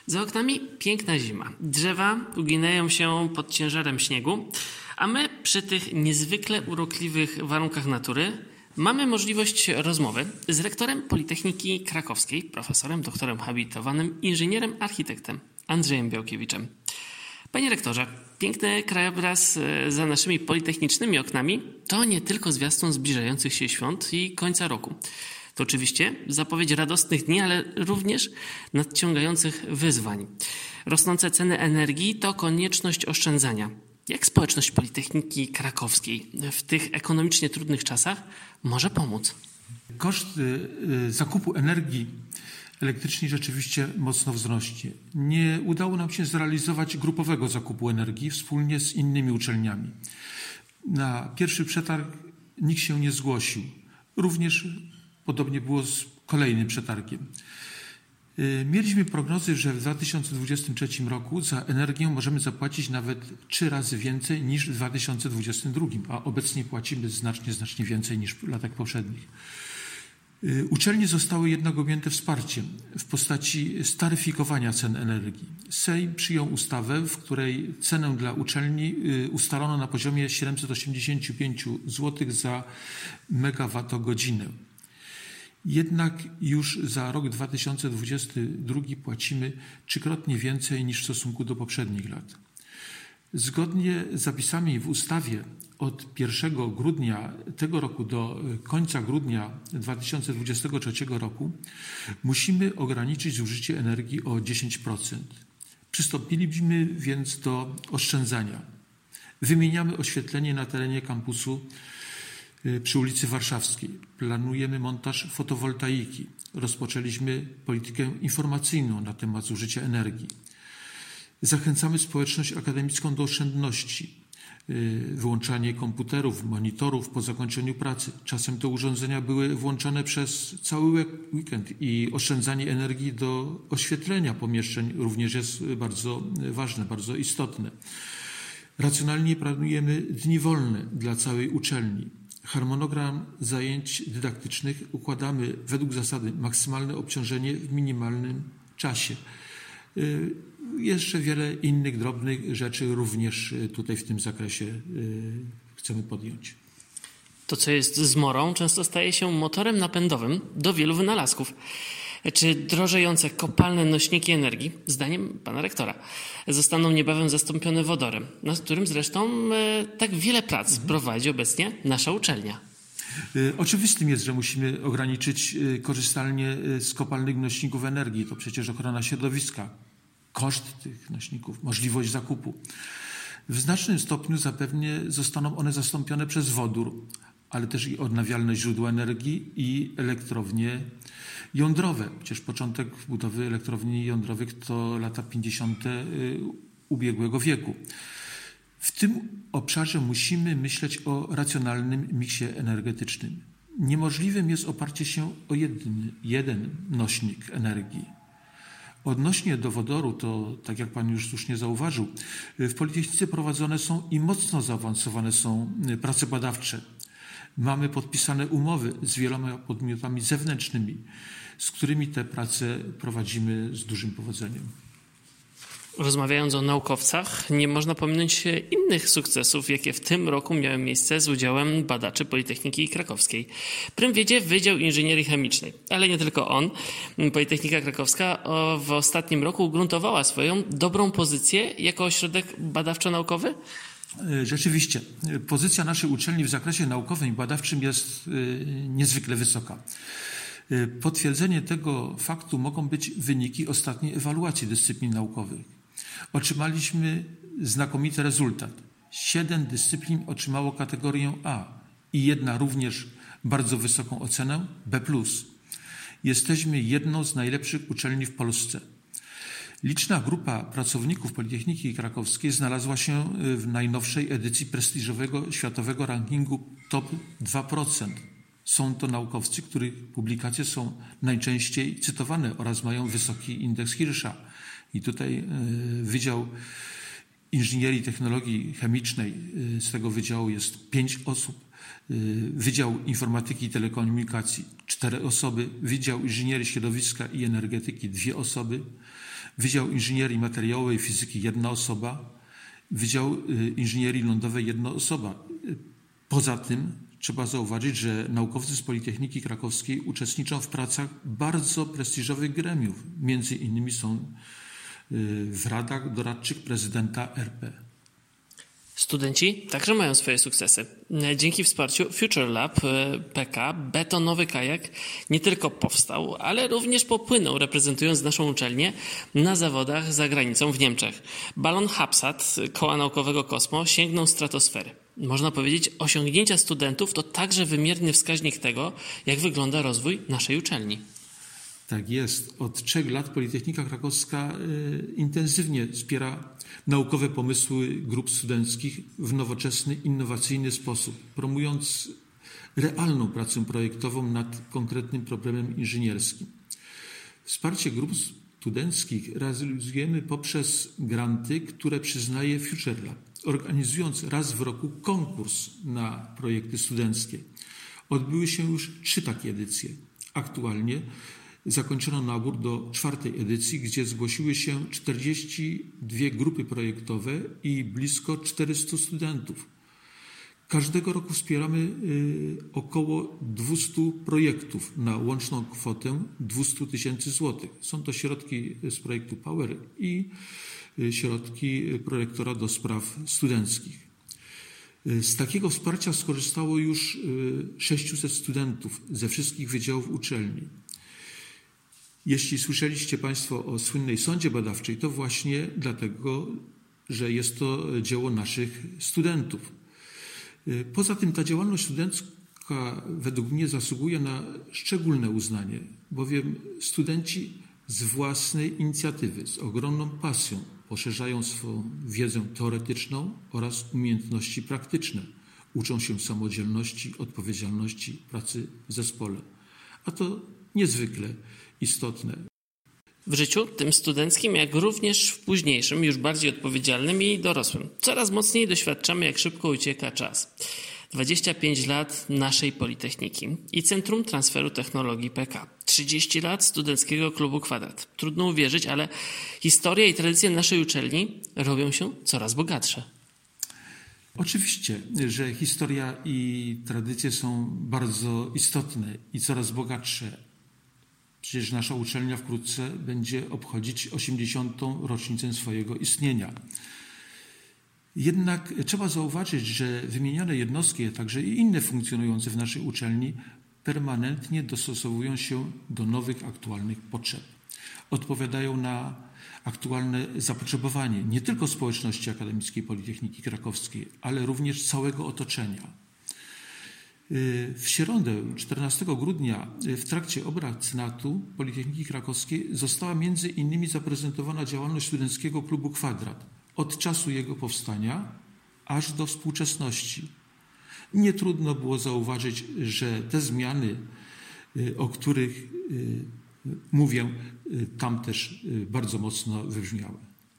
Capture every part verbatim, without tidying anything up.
Za oknami piękna zima. Drzewa uginają się pod ciężarem śniegu, a my przy tych niezwykle urokliwych warunkach natury mamy możliwość rozmowy z rektorem Politechniki Krakowskiej, profesorem, doktorem habilitowanym, inżynierem, architektem Andrzejem Białkiewiczem. Panie rektorze, piękny krajobraz za naszymi politechnicznymi oknami to nie tylko zwiastun zbliżających się świąt i końca roku. To oczywiście zapowiedź radosnych dni, ale również nadciągających wyzwań. Rosnące ceny energii to konieczność oszczędzania. Jak społeczność Politechniki Krakowskiej w tych ekonomicznie trudnych czasach może pomóc? Koszt zakupu energii elektrycznej rzeczywiście mocno wzrośnie. Nie udało nam się zrealizować grupowego zakupu energii wspólnie z innymi uczelniami. Na pierwszy przetarg nikt się nie zgłosił. Również podobnie było z kolejnym przetargiem. Mieliśmy prognozy, że w dwa tysiące dwudziestym trzecim roku za energię możemy zapłacić nawet trzy razy więcej niż w dwa tysiące dwudziestym drugim, a obecnie płacimy znacznie, znacznie więcej niż w latach poprzednich. Uczelnie zostały jednak objęte wsparciem w postaci staryfikowania cen energii. Sejm przyjął ustawę, w której cenę dla uczelni ustalono na poziomie siedemset osiemdziesiąt pięć złotych za megawattogodzinę. Jednak już za rok dwa tysiące dwudziesty drugi płacimy trzykrotnie więcej niż w stosunku do poprzednich lat. Zgodnie z zapisami w ustawie od pierwszego grudnia tego roku do końca grudnia dwa tysiące dwudziestego trzeciego roku musimy ograniczyć zużycie energii o dziesięć procent. Przystąpiliśmy więc do oszczędzania. Wymieniamy oświetlenie na terenie kampusu przy ulicy Warszawskiej. Planujemy montaż fotowoltaiki. Rozpoczęliśmy politykę informacyjną na temat zużycia energii. Zachęcamy społeczność akademicką do oszczędności. Wyłączanie komputerów, monitorów po zakończeniu pracy. Czasem te urządzenia były włączane przez cały weekend i oszczędzanie energii do oświetlenia pomieszczeń również jest bardzo ważne, bardzo istotne. Racjonalnie planujemy dni wolne dla całej uczelni. Harmonogram zajęć dydaktycznych układamy według zasady maksymalne obciążenie w minimalnym czasie. Jeszcze wiele innych drobnych rzeczy również tutaj w tym zakresie chcemy podjąć. To, co jest zmorą, często staje się motorem napędowym do wielu wynalazków. Czy drożejące kopalne nośniki energii, zdaniem pana rektora, zostaną niebawem zastąpione wodorem, nad którym zresztą e, tak wiele prac mhm. prowadzi obecnie nasza uczelnia? Oczywistym jest, że musimy ograniczyć korzystanie z kopalnych nośników energii. To przecież ochrona środowiska, koszt tych nośników, możliwość zakupu. W znacznym stopniu zapewne zostaną one zastąpione przez wodór, ale też i odnawialne źródła energii i elektrownie jądrowe. Przecież początek budowy elektrowni jądrowych to lata pięćdziesiąte ubiegłego wieku. W tym obszarze musimy myśleć o racjonalnym miksie energetycznym. Niemożliwym jest oparcie się o jeden, jeden nośnik energii. Odnośnie do wodoru, to tak jak pan już słusznie zauważył, w Politechnice prowadzone są i mocno zaawansowane są prace badawcze. Mamy podpisane umowy z wieloma podmiotami zewnętrznymi, z którymi te prace prowadzimy z dużym powodzeniem. Rozmawiając o naukowcach, nie można pominąć innych sukcesów, jakie w tym roku miały miejsce z udziałem badaczy Politechniki Krakowskiej. Prym wiedzie Wydział Inżynierii Chemicznej, ale nie tylko on. Politechnika Krakowska w ostatnim roku ugruntowała swoją dobrą pozycję jako ośrodek badawczo-naukowy. Rzeczywiście, pozycja naszej uczelni w zakresie naukowym i badawczym jest niezwykle wysoka. Potwierdzenie tego faktu mogą być wyniki ostatniej ewaluacji dyscyplin naukowych. Otrzymaliśmy znakomity rezultat. Siedem dyscyplin otrzymało kategorię A i jedna również bardzo wysoką ocenę B plus. Jesteśmy jedną z najlepszych uczelni w Polsce. Liczna grupa pracowników Politechniki Krakowskiej znalazła się w najnowszej edycji prestiżowego światowego rankingu top dwa procent. Są to naukowcy, których publikacje są najczęściej cytowane oraz mają wysoki indeks Hirscha. I tutaj Wydział Inżynierii i Technologii Chemicznej, z tego wydziału jest pięć osób, Wydział Informatyki i Telekomunikacji cztery osoby, Wydział Inżynierii Środowiska i Energetyki dwie osoby, Wydział Inżynierii Materiałowej i Fizyki jedna osoba, Wydział Inżynierii Lądowej jedna osoba. Poza tym trzeba zauważyć, że naukowcy z Politechniki Krakowskiej uczestniczą w pracach bardzo prestiżowych gremiów. Między innymi są w radach doradczych prezydenta R P. Studenci także mają swoje sukcesy. Dzięki wsparciu Future Lab P K betonowy kajak nie tylko powstał, ale również popłynął, reprezentując naszą uczelnię na zawodach za granicą w Niemczech. Balon HABSAT Koła Naukowego Kosmo sięgnął stratosfery. Można powiedzieć, osiągnięcia studentów to także wymierny wskaźnik tego, jak wygląda rozwój naszej uczelni. Tak jest. Od trzech lat Politechnika Krakowska y, intensywnie wspiera naukowe pomysły grup studenckich w nowoczesny, innowacyjny sposób, promując realną pracę projektową nad konkretnym problemem inżynierskim. Wsparcie grup studenckich realizujemy poprzez granty, które przyznaje Future Lab, organizując raz w roku konkurs na projekty studenckie. Odbyły się już trzy takie edycje. Aktualnie zakończono nabór do czwartej edycji, gdzie zgłosiły się czterdzieści dwie grupy projektowe i blisko czterystu studentów. Każdego roku wspieramy y, około dwieście projektów na łączną kwotę dwieście tysięcy złotych. Są to środki z projektu Power i y, środki prorektora do spraw studenckich. Y, z takiego wsparcia skorzystało już y, sześciuset studentów ze wszystkich wydziałów uczelni. Jeśli słyszeliście Państwo o słynnej sondzie badawczej, to właśnie dlatego, że jest to dzieło naszych studentów. Poza tym ta działalność studencka według mnie zasługuje na szczególne uznanie, bowiem studenci z własnej inicjatywy, z ogromną pasją poszerzają swoją wiedzę teoretyczną oraz umiejętności praktyczne. Uczą się samodzielności, odpowiedzialności, pracy w zespole. A to niezwykle istotne. W życiu, tym studenckim, jak również w późniejszym, już bardziej odpowiedzialnym i dorosłym. Coraz mocniej doświadczamy, jak szybko ucieka czas. dwadzieścia pięć lat naszej Politechniki i Centrum Transferu Technologii P K. trzydzieści lat Studenckiego Klubu Kwadrat. Trudno uwierzyć, ale historia i tradycje naszej uczelni robią się coraz bogatsze. Oczywiście, że historia i tradycje są bardzo istotne i coraz bogatsze. Przecież nasza uczelnia wkrótce będzie obchodzić osiemdziesiątą rocznicę swojego istnienia. Jednak trzeba zauważyć, że wymienione jednostki, a także i inne funkcjonujące w naszej uczelni permanentnie dostosowują się do nowych, aktualnych potrzeb. Odpowiadają na aktualne zapotrzebowanie nie tylko społeczności akademickiej Politechniki Krakowskiej, ale również całego otoczenia. W środę, czternastego grudnia, w trakcie obrad Senatu Politechniki Krakowskiej została między innymi zaprezentowana działalność Studenckiego Klubu Kwadrat od czasu jego powstania aż do współczesności. Nie trudno było zauważyć, że te zmiany, o których mówię, tam też bardzo mocno wybrzmiały.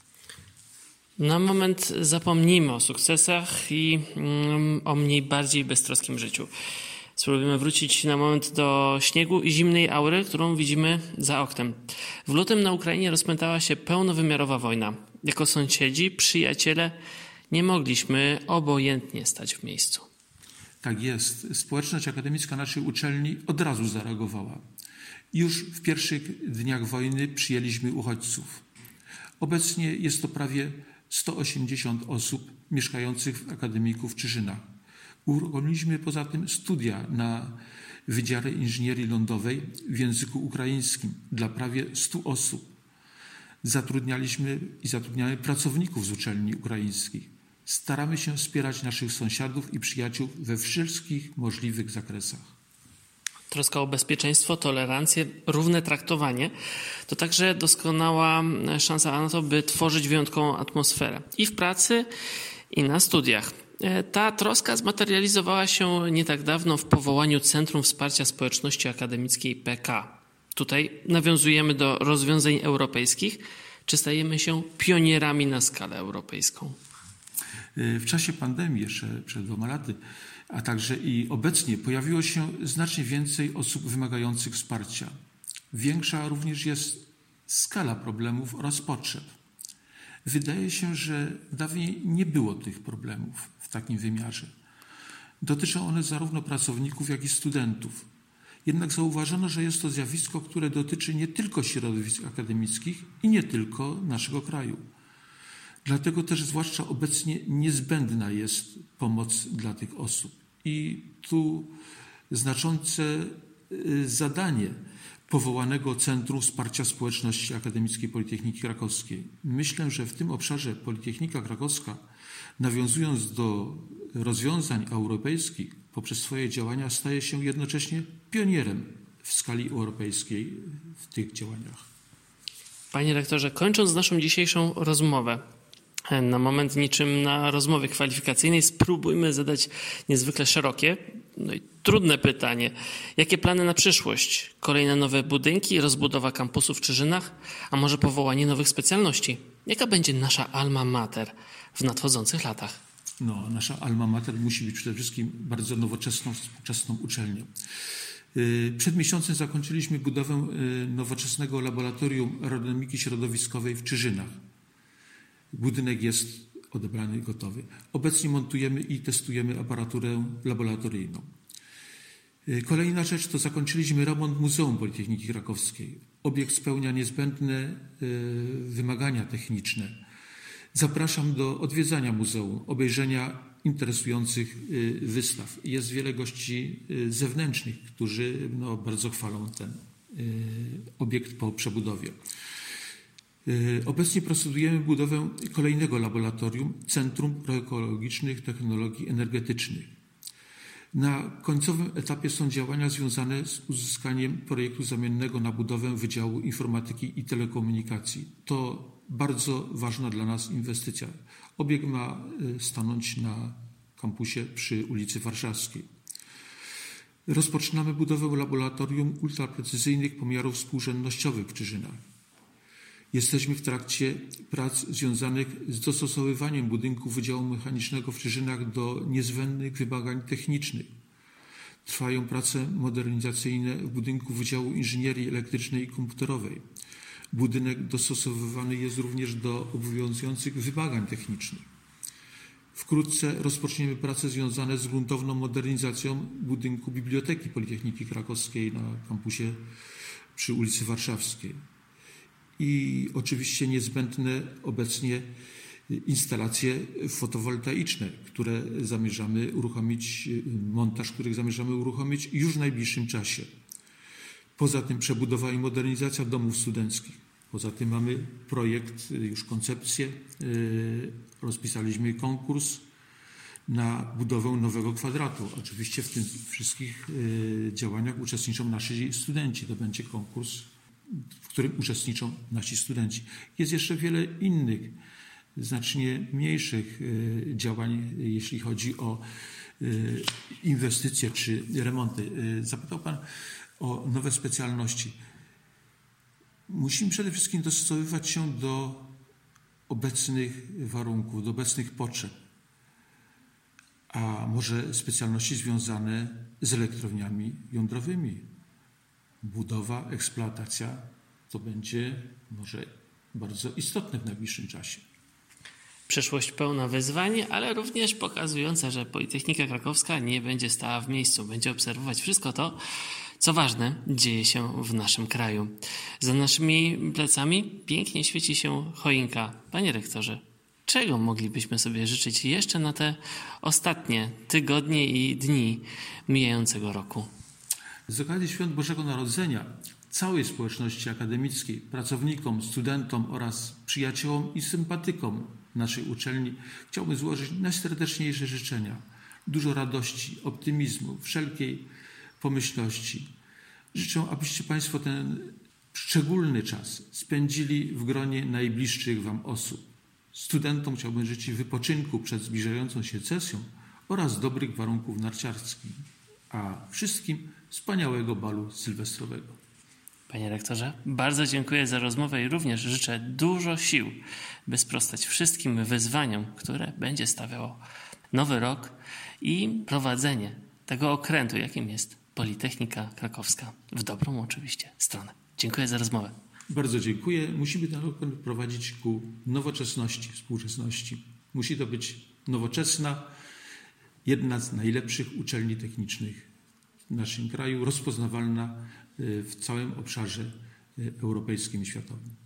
Na moment zapomnijmy o sukcesach i mm, o mniej bardziej beztroskim życiu. Spróbujemy wrócić na moment do śniegu i zimnej aury, którą widzimy za oknem. W lutym na Ukrainie rozpętała się pełnowymiarowa wojna. Jako sąsiedzi, przyjaciele nie mogliśmy obojętnie stać w miejscu. Tak jest. Społeczność akademicka naszej uczelni od razu zareagowała. Już w pierwszych dniach wojny przyjęliśmy uchodźców. Obecnie jest to prawie sto osiemdziesiąt osób mieszkających w Akademiku w Czyżynach. Uruchomiliśmy poza tym studia na Wydziale Inżynierii Lądowej w języku ukraińskim dla prawie stu osób. Zatrudnialiśmy i zatrudniamy pracowników z uczelni ukraińskich. Staramy się wspierać naszych sąsiadów i przyjaciół we wszystkich możliwych zakresach. Troska o bezpieczeństwo, tolerancję, równe traktowanie to także doskonała szansa na to, by tworzyć wyjątkową atmosferę i w pracy, i na studiach. Ta troska zmaterializowała się nie tak dawno w powołaniu Centrum Wsparcia Społeczności Akademickiej P K. Tutaj nawiązujemy do rozwiązań europejskich, czy stajemy się pionierami na skalę europejską? W czasie pandemii, jeszcze przed dwoma laty, a także i obecnie pojawiło się znacznie więcej osób wymagających wsparcia. Większa również jest skala problemów oraz potrzeb. Wydaje się, że dawniej nie było tych problemów w takim wymiarze. Dotyczą one zarówno pracowników, jak i studentów. Jednak zauważono, że jest to zjawisko, które dotyczy nie tylko środowisk akademickich i nie tylko naszego kraju. Dlatego też zwłaszcza obecnie niezbędna jest pomoc dla tych osób. I tu znaczące zadanie powołanego Centrum Wsparcia Społeczności Akademickiej Politechniki Krakowskiej. Myślę, że w tym obszarze Politechnika Krakowska, nawiązując do rozwiązań europejskich, poprzez swoje działania staje się jednocześnie pionierem w skali europejskiej w tych działaniach. Panie rektorze, kończąc naszą dzisiejszą rozmowę, na moment niczym na rozmowie kwalifikacyjnej spróbujmy zadać niezwykle szerokie, no i trudne pytanie. Jakie plany na przyszłość? Kolejne nowe budynki, rozbudowa kampusu w Czyżynach, a może powołanie nowych specjalności? Jaka będzie nasza alma mater w nadchodzących latach? No, nasza alma mater musi być przede wszystkim bardzo nowoczesną, współczesną uczelnią. Przed miesiącem zakończyliśmy budowę nowoczesnego laboratorium aerodynamiki środowiskowej w Czyżynach. Budynek jest odebrany, gotowy. Obecnie montujemy i testujemy aparaturę laboratoryjną. Kolejna rzecz to zakończyliśmy remont Muzeum Politechniki Krakowskiej. Obiekt spełnia niezbędne wymagania techniczne. Zapraszam do odwiedzania muzeum, obejrzenia interesujących wystaw. Jest wiele gości zewnętrznych, którzy no, bardzo chwalą ten obiekt po przebudowie. Obecnie procedujemy budowę kolejnego laboratorium Centrum Proekologicznych Technologii Energetycznych. Na końcowym etapie są działania związane z uzyskaniem projektu zamiennego na budowę Wydziału Informatyki i Telekomunikacji. To bardzo ważna dla nas inwestycja. Obiekt ma stanąć na kampusie przy ulicy Warszawskiej. Rozpoczynamy budowę laboratorium ultraprecyzyjnych pomiarów współrzędnościowych w Czyżynach. Jesteśmy w trakcie prac związanych z dostosowywaniem budynku Wydziału Mechanicznego w Czyżynach do niezbędnych wymagań technicznych. Trwają prace modernizacyjne w budynku Wydziału Inżynierii Elektrycznej i Komputerowej. Budynek dostosowywany jest również do obowiązujących wymagań technicznych. Wkrótce rozpoczniemy prace związane z gruntowną modernizacją budynku Biblioteki Politechniki Krakowskiej na kampusie przy ulicy Warszawskiej. I oczywiście niezbędne obecnie instalacje fotowoltaiczne, które zamierzamy uruchomić, montaż których zamierzamy uruchomić już w najbliższym czasie. Poza tym przebudowa i modernizacja domów studenckich. Poza tym mamy projekt, już koncepcję, rozpisaliśmy konkurs na budowę nowego kwadratu. Oczywiście w tych wszystkich działaniach uczestniczą nasi studenci. To będzie konkurs, w którym uczestniczą nasi studenci. Jest jeszcze wiele innych, znacznie mniejszych działań, jeśli chodzi o inwestycje czy remonty. Zapytał Pan o nowe specjalności. Musimy przede wszystkim dostosowywać się do obecnych warunków, do obecnych potrzeb. A może specjalności związane z elektrowniami jądrowymi. Budowa, eksploatacja to będzie może bardzo istotne w najbliższym czasie. Przyszłość pełna wyzwań, ale również pokazująca, że Politechnika Krakowska nie będzie stała w miejscu. Będzie obserwować wszystko to, co ważne, dzieje się w naszym kraju. Za naszymi plecami pięknie świeci się choinka. Panie rektorze, czego moglibyśmy sobie życzyć jeszcze na te ostatnie tygodnie i dni mijającego roku? Z okazji Świąt Bożego Narodzenia całej społeczności akademickiej, pracownikom, studentom oraz przyjaciołom i sympatykom naszej uczelni chciałbym złożyć najserdeczniejsze życzenia. Dużo radości, optymizmu, wszelkiej pomyślności. Życzę, abyście Państwo ten szczególny czas spędzili w gronie najbliższych Wam osób. Studentom chciałbym życzyć wypoczynku przed zbliżającą się sesją oraz dobrych warunków narciarskich, a wszystkim wspaniałego balu sylwestrowego. Panie rektorze, bardzo dziękuję za rozmowę i również życzę dużo sił, by sprostać wszystkim wyzwaniom, które będzie stawiało nowy rok i prowadzenie tego okrętu, jakim jest Politechnika Krakowska, w dobrą oczywiście stronę. Dziękuję za rozmowę. Bardzo dziękuję. Musimy ten rok prowadzić ku nowoczesności, współczesności. Musi to być nowoczesna, jedna z najlepszych uczelni technicznych w naszym kraju, rozpoznawalna w całym obszarze europejskim i światowym.